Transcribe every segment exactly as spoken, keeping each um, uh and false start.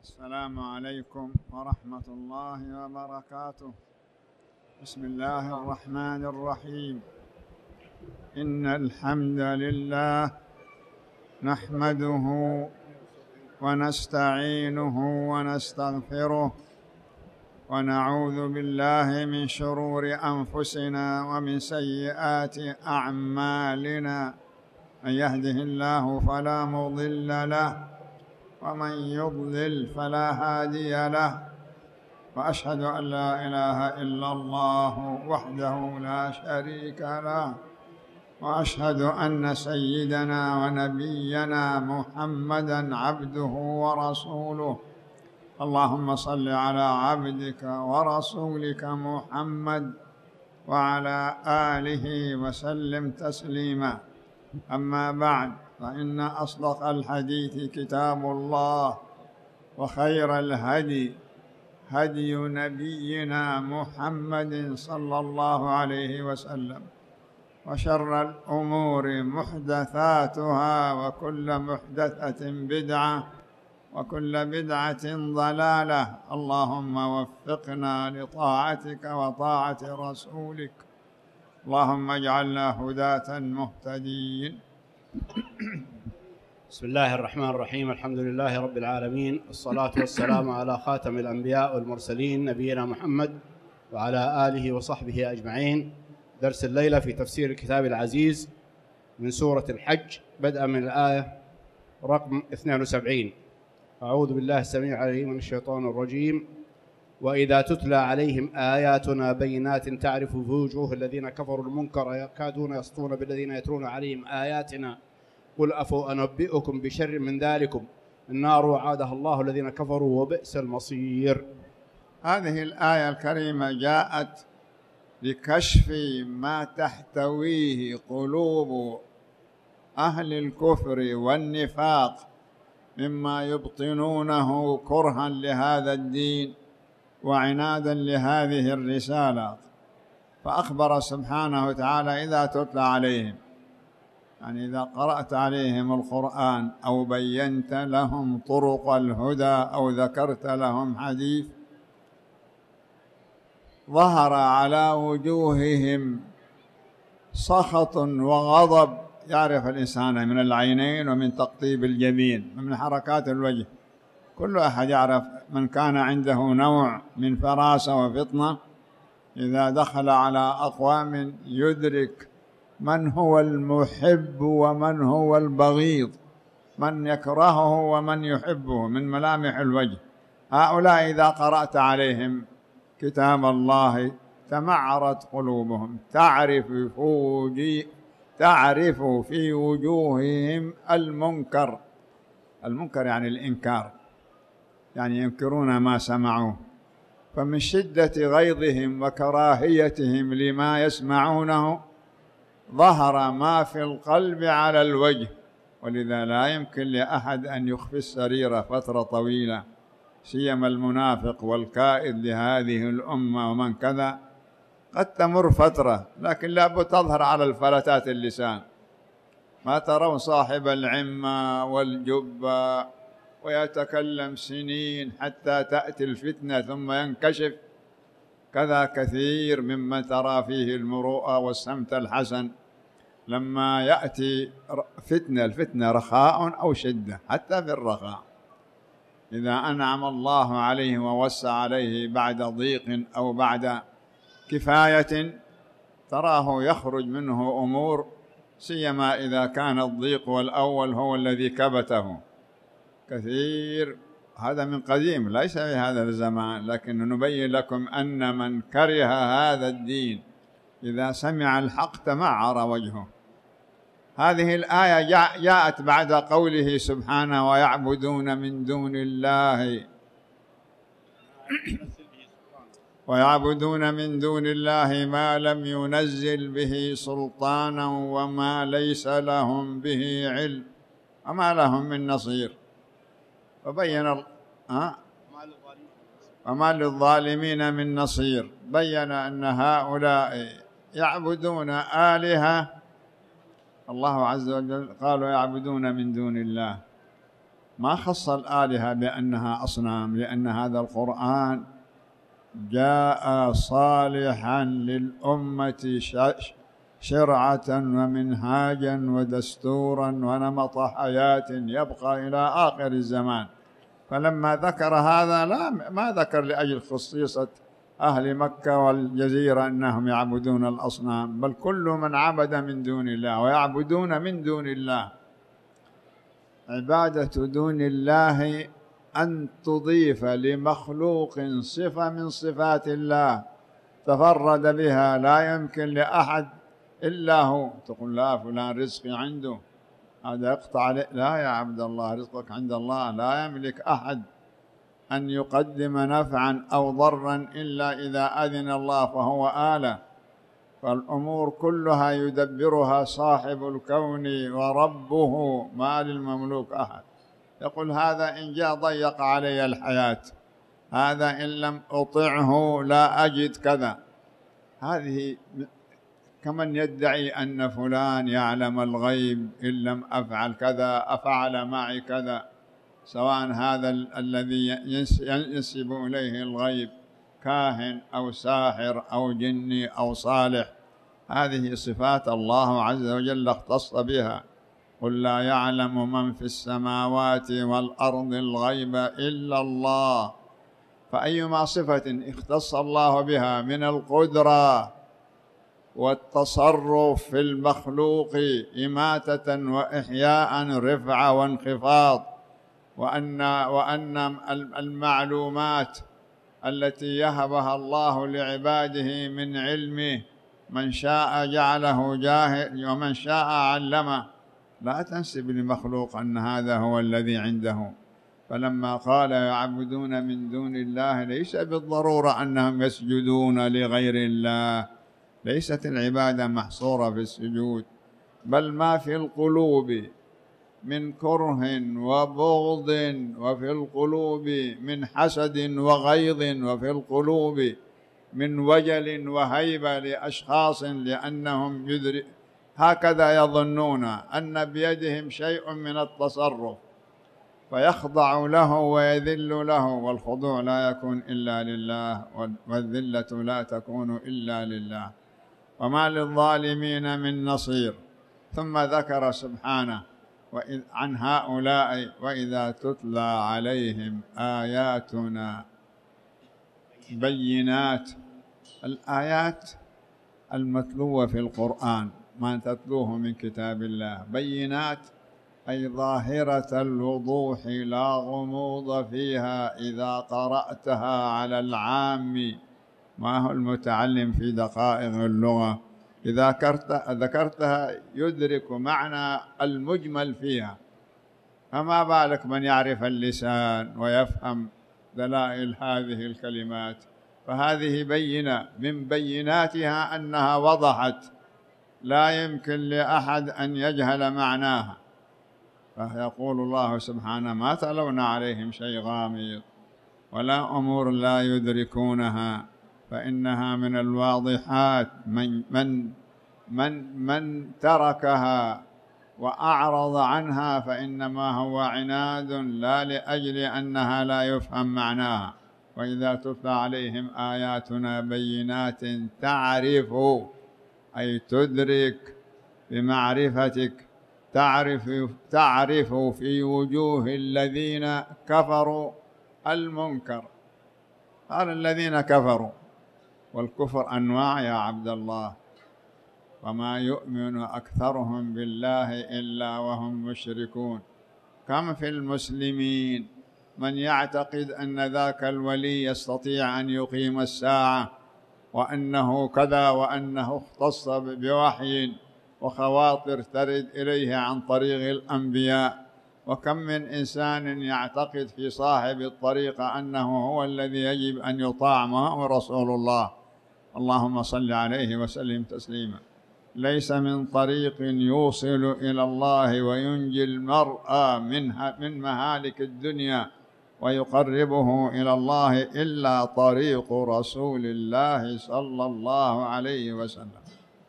السلام عليكم ورحمة الله وبركاته. بسم الله الرحمن الرحيم. إن الحمد لله نحمده ونستعينه ونستغفره ونعوذ بالله من شرور أنفسنا ومن سيئات أعمالنا. من يهده الله فلا مضل له ومن يضلل فلا هادي له، وأشهد أن لا إله إلا الله وحده لا شريك له، وأشهد أن سيدنا ونبينا محمدًا عبده ورسوله. اللهم صل على عبدك ورسولك محمد وعلى آله وسلم تسليما. أما بعد، فإن أصدق الحديث كتاب الله، وخير الهدي هدي نبينا محمد صلى الله عليه وسلم، وشر الأمور محدثاتها، وكل محدثة بدعة، وكل بدعة ضلالة. اللهم وفقنا لطاعتك وطاعة رسولك، اللهم اجعلنا هداة مهتدين. بسم الله الرحمن الرحيم. الحمد لله رب العالمين، والصلاة والسلام على خاتم الأنبياء والمرسلين نبينا محمد وعلى آله وصحبه أجمعين. درس الليلة في تفسير الكتاب العزيز من سورة الحج، بدءا من الآية رقم اثنين وسبعين. أعوذ بالله السميع العليم من الشيطان الرجيم. وإذا تتلى عليهم آياتنا بينات تعرف في وجوه الذين كفروا المنكر يكادون يسطون بالذين يتلون عليهم آياتنا قل أفأنبئكم بشر من ذلكم النار وعادها الله الذين كفروا وبئس المصير. هذه الآية الكريمة جاءت لكشف ما تحتويه قلوب أهل الكفر والنفاق مما يبطنونه كرها لهذا الدين وعنادا لهذه الرسالة. فأخبر سبحانه وتعالى إذا تتلى عليهم، يعني إذا قرأت عليهم القرآن أو بينت لهم طرق الهدى أو ذكرت لهم حديث، ظهر على وجوههم سخط وغضب يعرف الإنسان من العينين ومن تقطيب الجبين ومن حركات الوجه. كل أحد يعرف، من كان عنده نوع من فراسة وفطنة إذا دخل على أقوام يدرك من هو المحب ومن هو البغيض، من يكرهه ومن يحبه من ملامح الوجه. هؤلاء إذا قرأت عليهم كتاب الله تمعرت قلوبهم، تعرف في تعرف في وجوههم المنكر. المنكر يعني الإنكار، يعني ينكرون ما سمعوه. فمن شدة غيظهم وكراهيتهم لما يسمعونه ظهر ما في القلب على الوجه. ولذا لا يمكن لأحد أن يخفي السريرة فترة طويلة، سيما المنافق والكائد لهذه الأمة ومن كذا. قد تمر فترة لكن لابد تظهر على الفلتات اللسان. ما ترون صاحب العمة والجبة ويتكلم سنين حتى تأتي الفتنة ثم ينكشف. كذا كثير ممن ترى فيه المروءة والسمت الحسن لما يأتي فتنة، الفتنة رخاء أو شدة. حتى في الرخاء إذا أنعم الله عليه ووسع عليه بعد ضيق أو بعد كفاية تراه يخرج منه أمور، سيما إذا كان الضيق والأول هو الذي كبته. كثير هذا من قديم ليس في هذا الزمان، لكن نبين لكم أن من كره هذا الدين إذا سمع الحق تمعر وجهه. هذه الآية جاءت بعد قوله سبحانه ويعبدون من دون الله ويعبدون من دون الله ما لم ينزل به سلطانا وما ليس لهم به علم وما لهم من نصير. وبين أه؟ وما للظالمين من نصير. بين أن هؤلاء يعبدون آلهة، الله عز وجل قالوا يعبدون من دون الله، ما خص الآلهة بأنها أصنام، لأن هذا القرآن جاء صالحا للأمة شرعة ومنهاجا ودستورا ونمط حياة يبقى إلى آخر الزمان. فلما ذكر هذا لا ما ذكر لأجل خصيصة أهل مكة والجزيرة أنهم يعبدون الأصنام، بل كل من عبد من دون الله ويعبدون من دون الله. عبادة دون الله أن تضيف لمخلوق صفة من صفات الله تفرد بها لا يمكن لأحد إلا هو. تقول لا فلان رزقي عنده، هذا يقطع عليه. لا يا عبد الله، رزقك عند الله، لا يملك أحد أن يقدم نفعا أو ضرا إلا إذا أذن الله فهو آلة. فالأمور كلها يدبرها صاحب الكون وربه، ما للمملوك أحد. يقول هذا إن جاء ضيق علي الحياة، هذا إن لم أطعه لا أجد كذا. هذه كمن يدعي أن فلان يعلم الغيب، إن لم أفعل كذا أفعل معي كذا، سواء هذا الذي ينسب إليه الغيب كاهن أو ساحر أو جني أو صالح. هذه صفات الله عز وجل اختص بها. قل لا يعلم من في السماوات والأرض الغيب إلا الله. فأيما صفة اختص الله بها من القدرة والتصرف في المخلوق إماتة وإحياء، رفعة وانخفاض، وأن وأن المعلومات التي يهبها الله لعباده من علمه، من شاء جعله جاهل ومن شاء علمه، لا تنسب لمخلوق أن هذا هو الذي عنده. فلما قال يعبدون من دون الله ليس بالضرورة أنهم يسجدون لغير الله، ليست العبادة محصورة في السجود، بل ما في القلوب من كره وبغض، وفي القلوب من حسد وغيظ، وفي القلوب من وجل وهيبة لأشخاص، لأنهم يدرك هكذا يظنون أن بيدهم شيء من التصرف، فيخضع له ويذل له. والخضوع لا يكون إلا لله، والذلة لا تكون إلا لله. وما للظالمين من نصير. ثم ذكر سبحانه عن هؤلاء وإذا تتلى عليهم آياتنا بينات. الآيات المتلوة في القرآن ما تتلوه من كتاب الله بينات، أي ظاهرة الوضوح لا غموض فيها إذا قرأتها على العام، ما هو المتعلم في دقائق اللغة، إذا ذكرتها يدرك معنى المجمل فيها، فما بالك من يعرف اللسان ويفهم دلائل هذه الكلمات. فهذه بينة من بيناتها أنها وضحت، لا يمكن لأحد أن يجهل معناها. فيقول الله سبحانه ما تلون عليهم شيء غامض ولا أمور لا يدركونها، فإنها من الواضحات. من من من من تركها وأعرض عنها فإنما هو عناد، لا لأجل أنها لا يفهم معناها. وإذا تتلى عليهم آياتنا بينات تعرف، أي تدرك بمعرفتك، تعرف تعرف في وجوه الذين كفروا المنكر. قال الذين كفروا، والكفر أنواع يا عبد الله، وما يؤمن أكثرهم بالله إلا وهم مشركون. كم في المسلمين من يعتقد أن ذاك الولي يستطيع أن يقيم الساعة، وأنه كذا، وأنه اختص بوحي وخواطر ترد إليه عن طريق الأنبياء. وكم من إنسان يعتقد في صاحب الطريقة أنه هو الذي يجب أن يطاع، ما هو رسول الله، اللهم صل عليه وسلم تسليما. ليس من طريق يوصل إلى الله وينجي المرء منها من مهالك الدنيا ويقربه إلى الله إلا طريق رسول الله صلى الله عليه وسلم.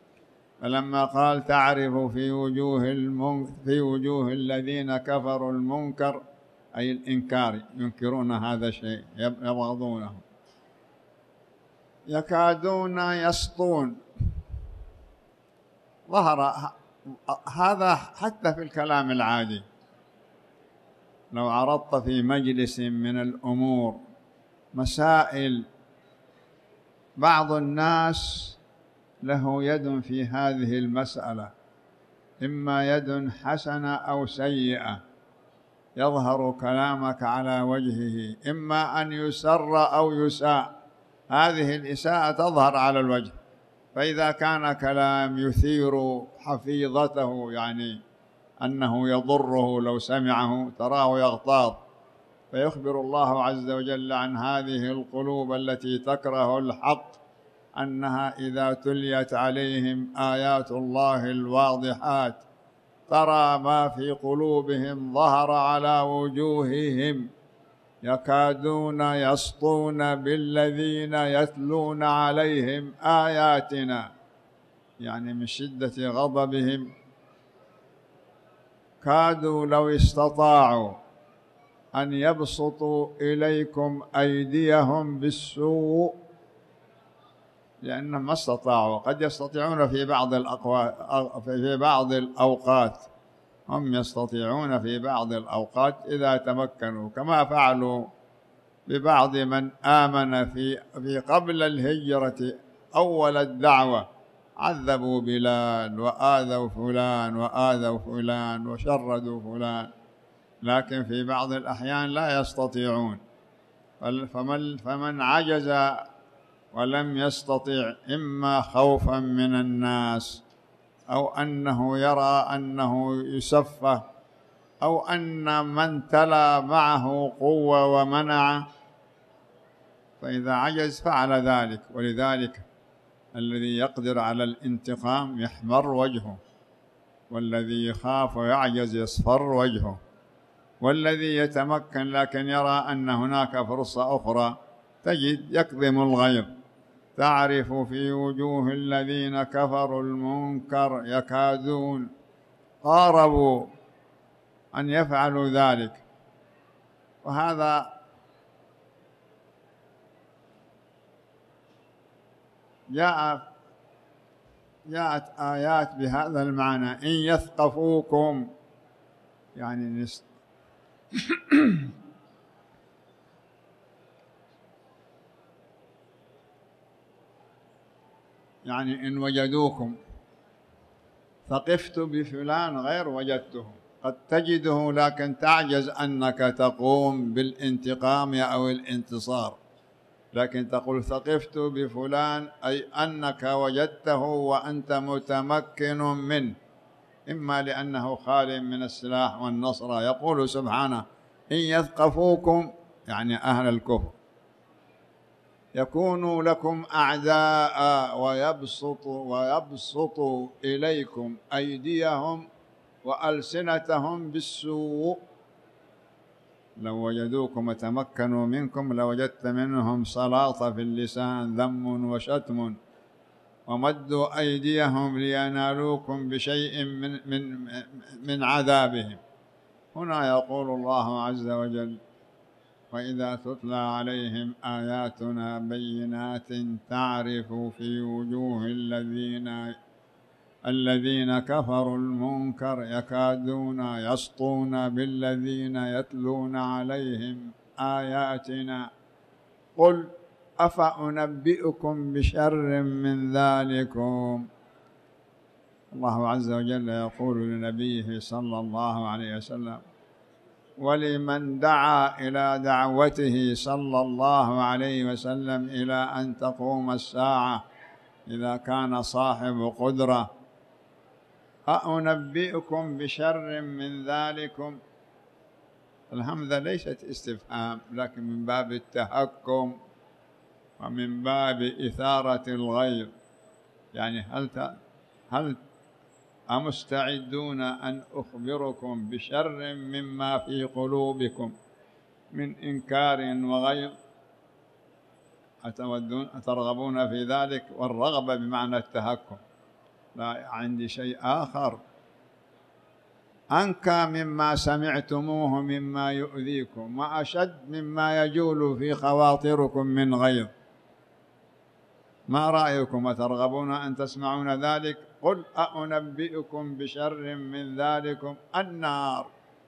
فلما قال تعرف في وجوه المنكر في وجوه الذين كفروا المنكر، أي الإنكار، ينكرون هذا الشيء يبغضونه. يكادون يسطون، ظهر هذا حتى في الكلام العادي. لو عرضت في مجلس من الأمور مسائل، بعض الناس له يد في هذه المسألة، إما يد حسنة أو سيئة، يظهر كلامك على وجهه، إما أن يسر أو يساء، هذه الإساءة تظهر على الوجه. فإذا كان كلام يثير حفيظته، يعني أنه يضره لو سمعه، تراه يغتاظ. فيخبر الله عز وجل عن هذه القلوب التي تكره الحق أنها إذا تليت عليهم آيات الله الواضحات ترى ما في قلوبهم ظهر على وجوههم، يكادون يسطون بالذين يتلون عليهم آياتنا، يعني من شدة غضبهم كادوا لو استطاعوا أن يبسطوا إليكم أيديهم بالسوء، لأنهم ما استطاعوا. قد يستطيعون في بعض الأقوات، في بعض الأوقات هم يستطيعون في بعض الأوقات إذا تمكنوا، كما فعلوا ببعض من آمن في في قبل الهجرة أول الدعوة، عذبوا بلال وآذوا فلان وآذوا فلان وشردوا فلان، لكن في بعض الأحيان لا يستطيعون. فمن, فمن عجز ولم يستطع، إما خوفا من الناس، أو أنه يرى أنه يسفه، أو أن من تلا معه قوة ومنع، فإذا عجز فعل ذلك. ولذلك الذي يقدر على الانتقام يحمر وجهه، والذي يخاف ويعجز يصفر وجهه، والذي يتمكن لكن يرى أن هناك فرصة أخرى تجد يكظم الغيظ. تعرف في وجوه الذين كفروا المنكر يكادون، قاربوا أن يفعلوا ذلك. وهذا جاء جاءت آيات بهذا المعنى: إن يثقفوكم، يعني نست يعني إن وجدوكم. ثقفت بفلان غير وجدته، قد تجده لكن تعجز أنك تقوم بالانتقام أو الانتصار، لكن تقول ثقفت بفلان أي أنك وجدته وأنت متمكن منه، إما لأنه خال من السلاح والنصر. يقول سبحانه: إن يثقفوكم، يعني أهل الكفر، يكونوا لكم أعداء ويبسطوا ويبسطوا إليكم أيديهم وألسنتهم بالسوء. لو وجدوكم وتمكنوا منكم لوجدت منهم سلاطة في اللسان، ذم وشتم، ومدوا أيديهم لينالوكم بشيء من من من عذابهم. هنا يقول الله عز وجل: وإذا تتلى عليهم آياتنا بينات تعرف في وجوه الذين الذين كفروا المنكر يكادون يسطون بالذين يتلون عليهم آياتنا. قل أفأنبئكم بشر من ذلكم. الله عز وجل يقول لنبيه صلى الله عليه وسلم ولمن دعا إلى دعوته صلى الله عليه وسلم إلى أن تقوم الساعة إذا كان صاحب قدرة: أأنبئكم بشر من ذلكم. الهمزة ليست استفهام، لكن من باب التهكم ومن باب إثارة الغير، يعني هل هل أمستعدون أن أخبركم بشر مما في قلوبكم من إنكار وغير؟ أتودون أترغبون في ذلك؟ والرغبة بمعنى التهكم، لا عندي شيء آخر. أنكى مما سمعتموه مما يؤذيكم وأشد مما يجول في خواطركم من غيظ. ما رأيكم أترغبون أن تسمعون ذلك؟ قل أأنبئكم بشر من ذلكم النار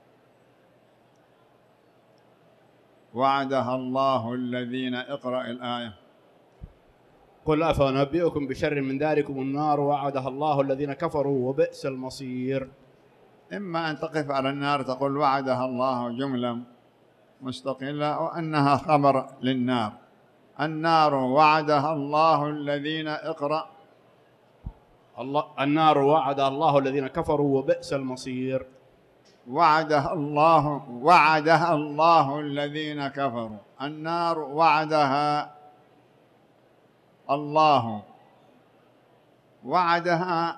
وعدها الله الذين، اقرأ الآية. قل أفأنبئكم بشر من ذلكم النار وعدها الله الذين كفروا وبئس المصير. إما أن تقف على النار تقول وعدها الله جملة مستقلة، وأنها خبر للنار. النار وعدها الله الذين، اقرأ. الله النار وعدها الله الذين كفروا وبئس المصير. وعدها الله وعدها الله الذين كفروا. النار وعدها الله، وعدها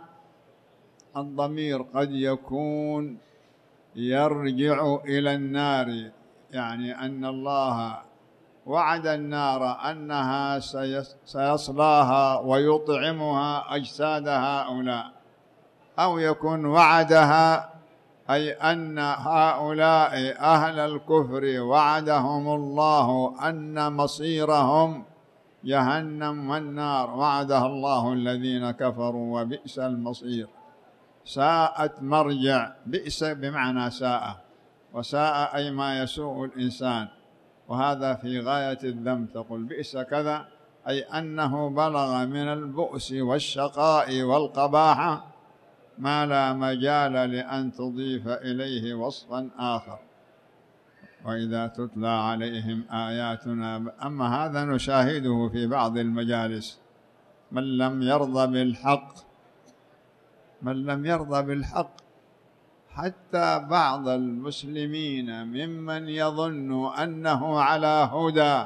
الضمير قد يكون يرجع إلى النار، يعني أن الله وعد النار أنها سيصلاها ويطعمها أجساد هؤلاء، أو يكون وعدها أي أن هؤلاء أهل الكفر وعدهم الله أن مصيرهم جهنم والنار، وعدها الله الذين كفروا وبئس المصير. ساءت مرجع، بئس بمعنى ساء، وساء أي ما يسوء الإنسان، وهذا في غاية الذنب. تقول بئس كذا أي أنه بلغ من البؤس والشقاء والقباحة ما لا مجال لأن تضيف إليه وصفا آخر. وإذا تتلى عليهم آياتنا، أما هذا نشاهده في بعض المجالس، من لم يرضى بالحق من لم يرضى بالحق حتى بعض المسلمين ممن يظن أنه على هدى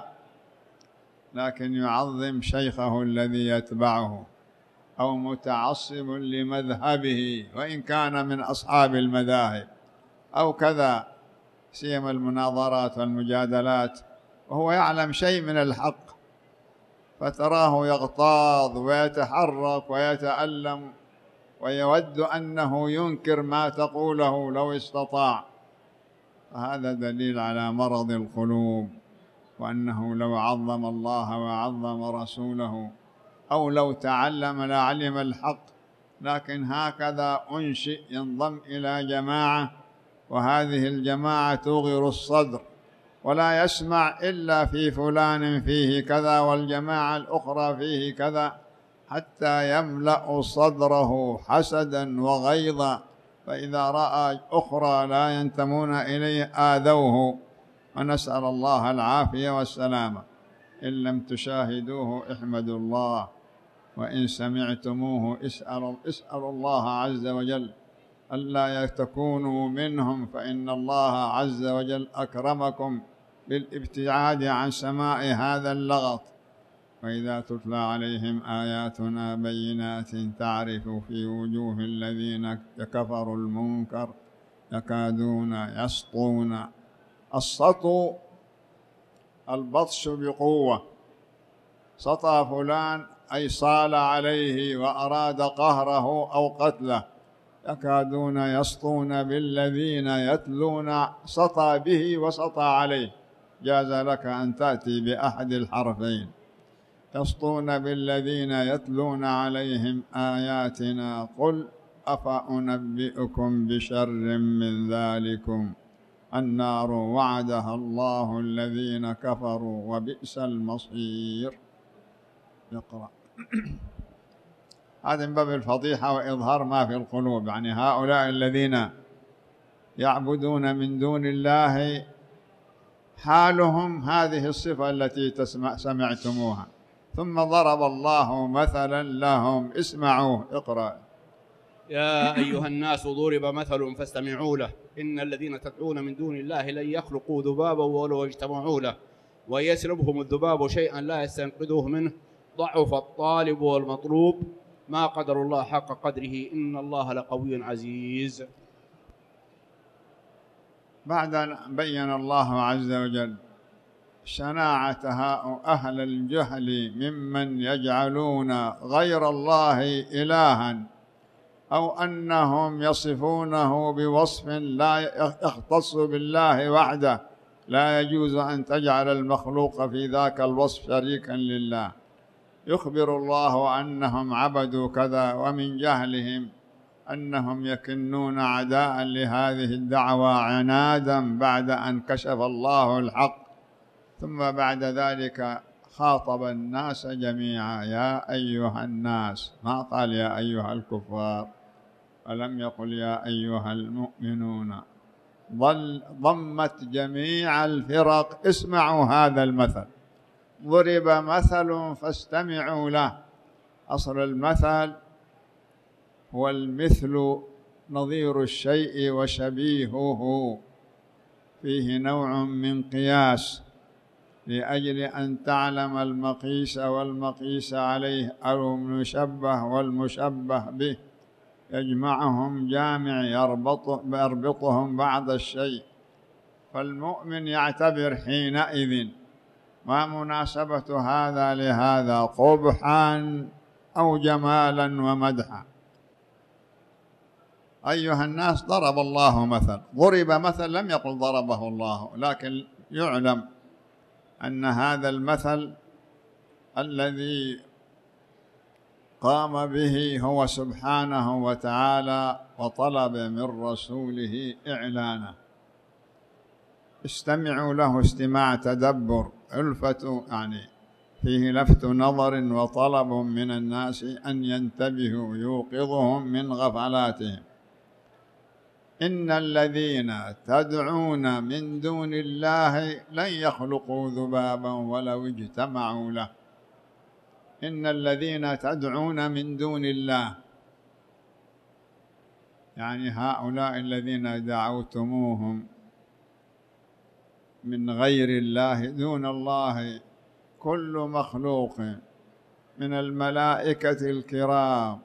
لكن يعظم شيخه الذي يتبعه أو متعصب لمذهبه وإن كان من أصحاب المذاهب أو كذا، سيما المناظرات والمجادلات، وهو يعلم شيء من الحق فتراه يغتاظ ويتحرك ويتألم ويود أنه ينكر ما تقوله لو استطاع. فهذا دليل على مرض القلوب، وأنه لو عظم الله وعظم رسوله أو لو تعلم لعلم الحق، لكن هكذا أنشئ ينضم إلى جماعة، وهذه الجماعة توغر الصدر ولا يسمع إلا في فلان فيه كذا والجماعة الأخرى فيه كذا، حتى يملأ صدره حسدا وغيظا، فإذا رأى أخرى لا ينتمون إليه آذوه، ونسأل الله العافية والسلامة. إن لم تشاهدوه احمدوا الله، وإن سمعتموه اسألوا, اسألوا الله عز وجل ألا تكونوا منهم، فإن الله عز وجل أكرمكم بالابتعاد عن سماع هذا اللغط. وإذا تتلى عليهم آياتنا بينات تعرف في وجوه الذين كفروا المنكر يكادون يسطون. السطو البطش بقوة، سطى فلان أي صال عليه وأراد قهره أو قتله. يكادون يسطون بالذين يتلون، سطى به وسطى عليه، جاز لك أن تأتي بأحد الحرفين. يسطون بالذين يتلون عليهم آياتنا قل أفأنبئكم بشر من ذلكم النار وعدها الله الذين كفروا وبئس المصير. يقرأ. هذا من باب الفضيحة وإظهار ما في القلوب، يعني هؤلاء الذين يعبدون من دون الله حالهم هذه الصفة التي تسمع سمعتموها. ثم ضرب الله مثلا لهم، اسمعوا، اقرأ. يا أيها الناس ضرب مثل فاستمعوا له، إن الذين تدعون من دون الله لن يخلقوا ذبابا ولو اجتمعوا له، ويسلبهم الذباب شيئا لا يستنقذوه منه، ضعف الطالب والمطلوب، ما قدر الله حق قدره، إن الله لقوي عزيز. بعد أن بين الله عز وجل شناعة أهل الجهل ممن يجعلون غير الله إلها أو أنهم يصفونه بوصف لا يختص بالله وحده، لا يجوز أن تجعل المخلوق في ذاك الوصف شريكا لله. يخبر الله أنهم عبدوا كذا، ومن جهلهم أنهم يكنون عداء لهذه الدعوى عنادا بعد أن كشف الله الحق. ثم بعد ذلك خاطب الناس جميعا: يا أيها الناس، ما قال يا أيها الكفار، ولم يقل يا أيها المؤمنون. ضمت جميع الفرق: اسمعوا هذا المثل، ضرب مثل فاستمعوا له. أصل المثل هو المثل نظير الشيء وشبيهه، فيه نوع من قياس لأجل أن تعلم المقيس والمقيس عليه، أو المشبه والمشبه به، يجمعهم جامع يربط يربطهم بعض الشيء. فالمؤمن يعتبر حينئذ ما مناسبة هذا لهذا، قبحا أو جمالا ومدحا. أيها الناس، ضرب الله مثل، ضرب مثل، لم يقل ضربه الله، لكن يعلم أن هذا المثل الذي قام به هو سبحانه وتعالى وطلب من رسوله إعلانه. استمعوا له استماع تدبر، ألفة يعني فيه لفت نظر وطلب من الناس أن ينتبهوا، يوقظهم من غفلاتهم. إن الذين تدعون من دون الله لن يخلقوا ذبابا ولو اجتمعوا له. إن الذين تدعون من دون الله، يعني هؤلاء الذين دعوتموهم من غير الله، دون الله، كل مخلوق من الملائكة الكرام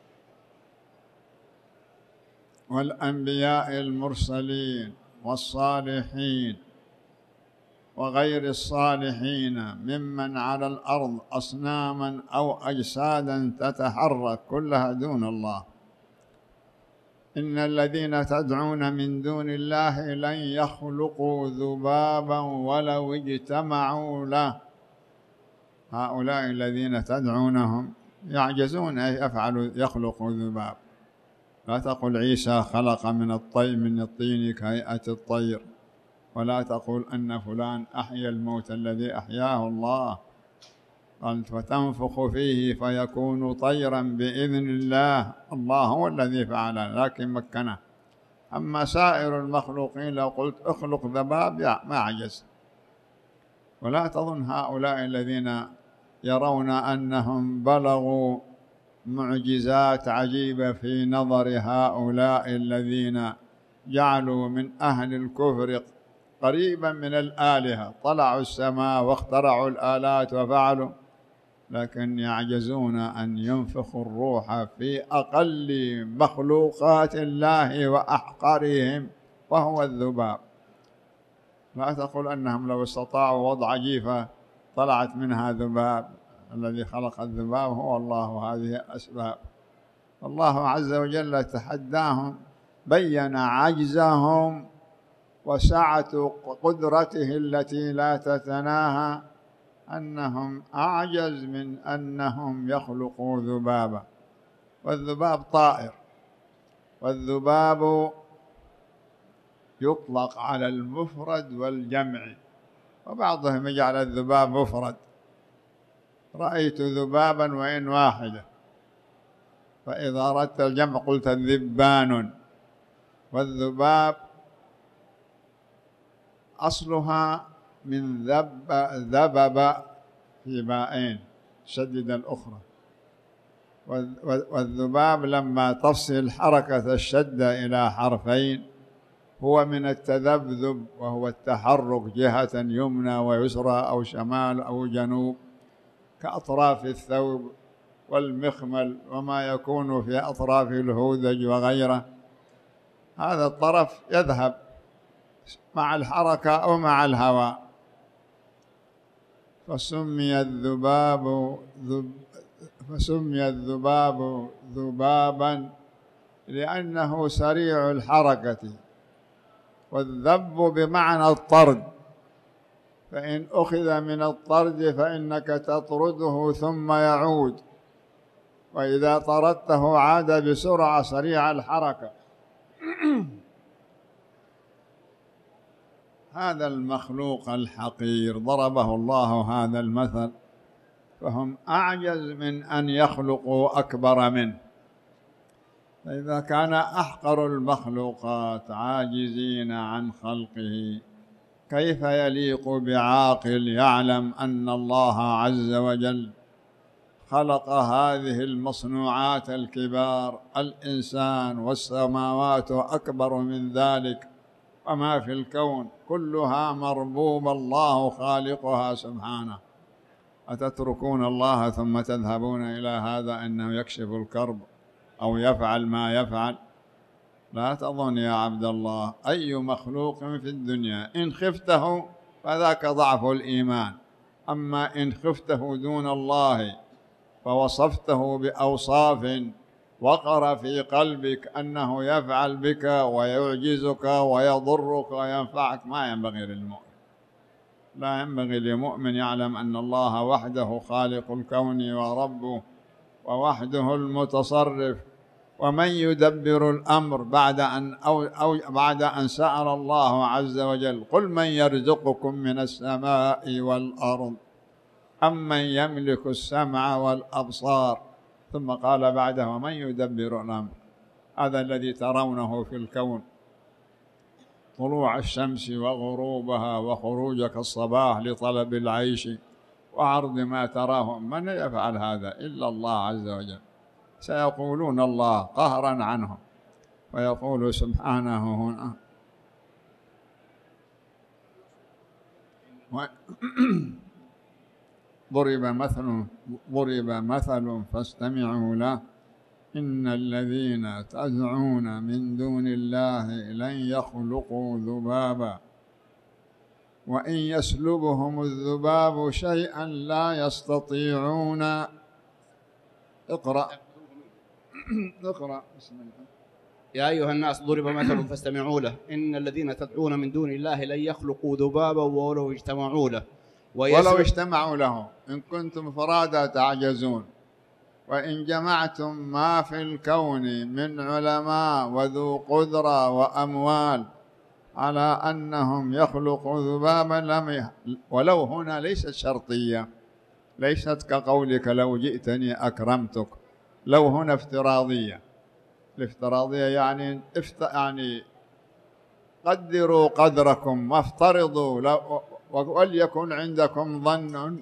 والأنبياء المرسلين والصالحين وغير الصالحين ممن على الأرض، أصناما أو أجسادا تتحرك، كلها دون الله. إن الذين تدعون من دون الله لن يخلقوا ذبابا ولو اجتمعوا له. هؤلاء الذين تدعونهم يعجزون أن يفعلوا يخلقوا ذباب. لا تقل عيسى خلق من الطين من الطين كهيئة الطير، ولا تقول أن فلان أحيا الموت الذي أحياه الله. قالت: فتنفخ فيه فيكون طيرا بإذن الله. الله هو الذي فعل، لكن مكنه. أما سائر المخلوقين لو قلت اخلق ذباب ما عجز. ولا تظن هؤلاء الذين يرون أنهم بلغوا معجزات عجيبة في نظر هؤلاء الذين جعلوا من أهل الكفر قريبا من الآلهة، طلعوا السماء واخترعوا الآلات وفعلوا، لكن يعجزون أن ينفخوا الروح في أقل مخلوقات الله وأحقرهم، وهو الذباب. لا تقول أنهم لو استطاعوا وضع جيفة طلعت منها ذباب. الذي خلق الذباب هو الله، هذه الأسباب. الله عز وجل تحداهم، بين عجزهم وسعة قدرته التي لا تتناهى، أنهم أعجز من أنهم يخلقوا ذبابا. والذباب طائر، والذباب يطلق على المفرد والجمع، وبعضهم يجعل الذباب مفرد: رأيت ذبابا وإن واحدة. فإذا أردت الجمع قلت ذبان. والذباب أصلها من ذب ذبب في باءين شدد الأخرى. والذباب لما تفصل حركة الشدة إلى حرفين هو من التذبذب، وهو التحرك جهة يمنى ويسرى أو شمال أو جنوب، كأطراف الثوب والمخمل وما يكون في أطراف الهودج وغيره. هذا الطرف يذهب مع الحركة أو مع الهواء، فسمي الذباب ذب فسمي الذباب ذبابا لأنه سريع الحركة، والذب بمعنى الطرد، فإن أخذ من الطرد فإنك تطرده ثم يعود، وإذا طردته عاد بسرعة سريع الحركة. هذا المخلوق الحقير ضربه الله هذا المثل، فهم أعجز من أن يخلقوا أكبر منه. فإذا كان أحقر المخلوقات عاجزين عن خلقه، كيف يليق بعاقل يعلم أن الله عز وجل خلق هذه المصنوعات الكبار، الإنسان والسماوات أكبر من ذلك، وما في الكون كلها مربوب الله خالقها سبحانه. أتتركون الله ثم تذهبون إلى هذا أنه يكشف الكرب أو يفعل ما يفعل؟ لا تظن يا عبد الله أي مخلوق في الدنيا إن خفته فذاك ضعف الإيمان، أما إن خفته دون الله فوصفته بأوصاف وقر في قلبك أنه يفعل بك ويعجزك ويضرك وينفعك، ما ينبغي للمؤمن. لا ينبغي لمؤمن يعلم أن الله وحده خالق الكون وربه، ووحده المتصرف، ومن يدبر الأمر بعد أن أو أو بعد أن سأل الله عز وجل: قل من يرزقكم من السماء والأرض أمن يملك السمع والأبصار، ثم قال بعده: ومن يدبر الأمر. هذا الذي ترونه في الكون، طلوع الشمس وغروبها وخروجك الصباح لطلب العيش وعرض ما تراه، من يفعل هذا إلا الله عز وجل. سيقولون الله قهرا عنهم، ويقول سبحانه هنا: ضرب مثل ضرب مثل فاستمعوا له إن الذين تدعون من دون الله لن يخلقوا ذبابا وإن يسلبهم الذباب شيئا لا يستطيعون. اقرأ اقرأ بسم الله. يا أيها الناس ضرب مثل فاستمعوا له إن الذين تدعون من دون الله لن يخلقوا ذبابا ولو اجتمعوا له ولو اجتمعوا له. إن كنتم فرادى تعجزون، وإن جمعتم ما في الكون من علماء وذو قدرة وأموال على أنهم يخلقوا ذبابا لم ي... ولو هنا ليست شرطية، ليست كقولك لو جئتني أكرمتك، لو هنا افتراضية. الافتراضية يعني افت... يعني قدروا قدركم وافترضوا لو... وليكن عندكم ظن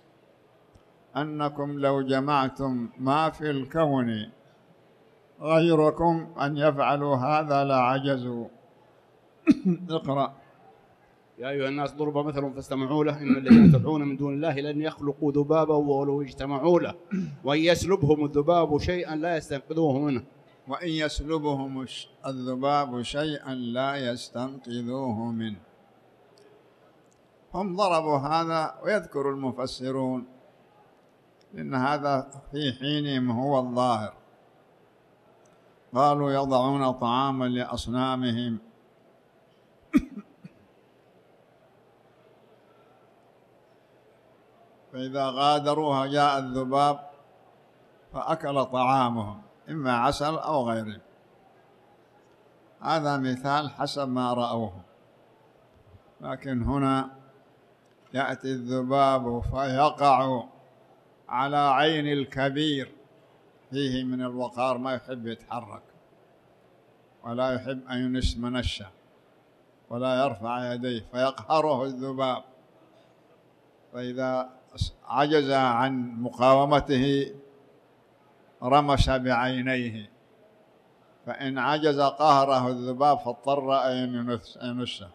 أنكم لو جمعتم ما في الكون غيركم أن يفعلوا هذا لعجزوا. اقرأ. يا أيها الناس ضرب مثل فاستمعوا له إن الذين تدعون من دون الله لن يخلقوا ذبابا ولو اجتمعوا له وإن يسلبهم الذباب شيئا لا يستنقذوه منه. وإن يسلبهم الذباب شيئا لا يستنقذوه منه. هم ضربوا هذا، ويذكر المفسرون إن هذا في حينهم هو الظاهر. قالوا يضعون طعاما لأصنامهم فإذا غادروها جاء الذباب فأكل طعامهم، إما عسل أو غيره. هذا مثال حسب ما رأوه. لكن هنا يأتي الذباب فيقع على عين الكبير فيه من الوقار، ما يحب يتحرك ولا يحب أن ينش منشة ولا يرفع يديه، فيقهره الذباب. فإذا عجز عن مقاومته رمش بعينيه، فإن عجز قهره الذباب فاضطر أن ينشه.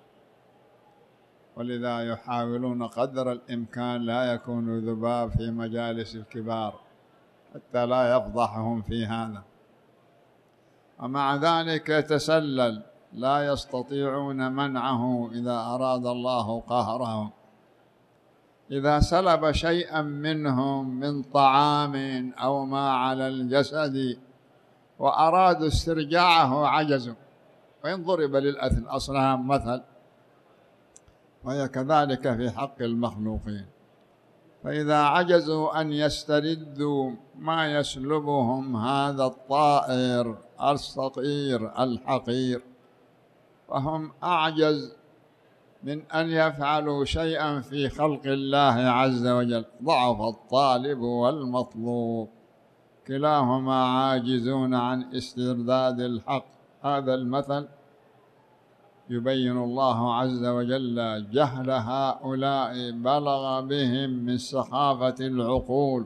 ولذا يحاولون قدر الإمكان لا يكون ذباب في مجالس الكبار حتى لا يفضحهم في هذا، ومع ذلك يتسلل، لا يستطيعون منعه إذا أراد الله قهرهم. إذا سلب شيئا منهم من طعام أو ما على الجسد وأرادوا استرجاعه عجزوا. وإن ضرب للأصنام مثل وهي كذلك في حق المخلوقين، فإذا عجزوا أن يستردوا ما يسلبهم هذا الطائر الصغير الحقير، فهم أعجز من أن يفعلوا شيئا في خلق الله عز وجل. ضعف الطالب والمطلوب، كلاهما عاجزون عن استرداد الحق. هذا المثل يبين الله عز وجل جهل هؤلاء بلغ بهم من سخافة العقول،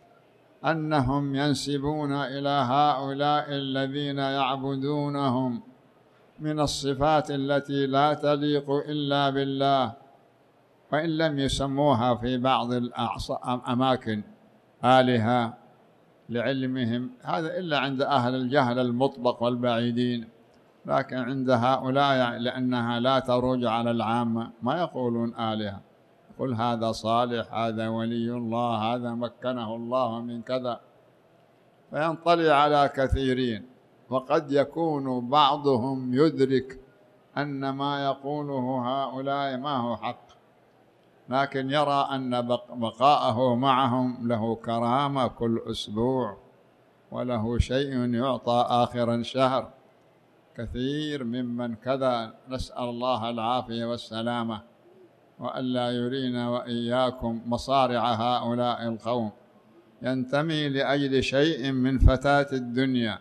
أنهم ينسبون إلى هؤلاء الذين يعبدونهم من الصفات التي لا تليق إلا بالله، وإن لم يسموها في بعض الأماكن آلهة لعلمهم هذا إلا عند أهل الجهل المطبق والبعيدين، لكن عند هؤلاء لأنها لا تروج على العامة ما يقولون آلهة، قل هذا صالح، هذا ولي الله، هذا مكنه الله من كذا، فينطلي على كثيرين. وقد يكون بعضهم يدرك أن ما يقوله هؤلاء ما هو حق، لكن يرى أن بقاءه معهم له كرامة كل أسبوع، وله شيء يعطى آخر الشهر. كثير ممن كذا، نسأل الله العافية والسلامة، وألا يرينا وإياكم مصارع هؤلاء القوم، ينتمي لأجل شيء من فتاة الدنيا.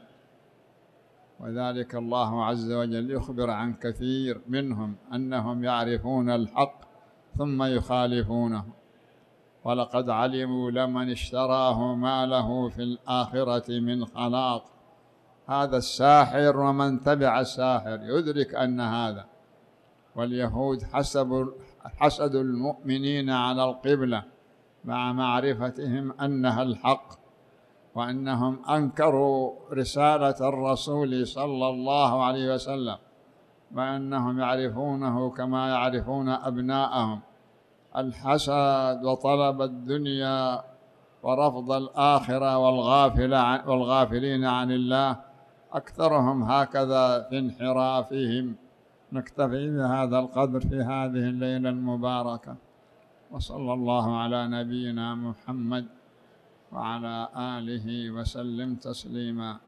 وذلك الله عز وجل يخبر عن كثير منهم أنهم يعرفون الحق ثم يخالفونه، ولقد علموا لمن اشتراه ما له في الآخرة من خلاق. هذا الساحر ومن تبع الساحر يدرك أن هذا. واليهود حسبوا حسدوا المؤمنين على القبلة مع معرفتهم أنها الحق، وأنهم أنكروا رسالة الرسول صلى الله عليه وسلم، وأنهم يعرفونه كما يعرفون أبناءهم. الحسد وطلب الدنيا ورفض الآخرة والغافل عن والغافلين عن الله أكثرهم هكذا في انحرافهم. نكتفي بهذا القدر في هذه الليلة المباركة، وصلى الله على نبينا محمد وعلى آله وسلم تسليما.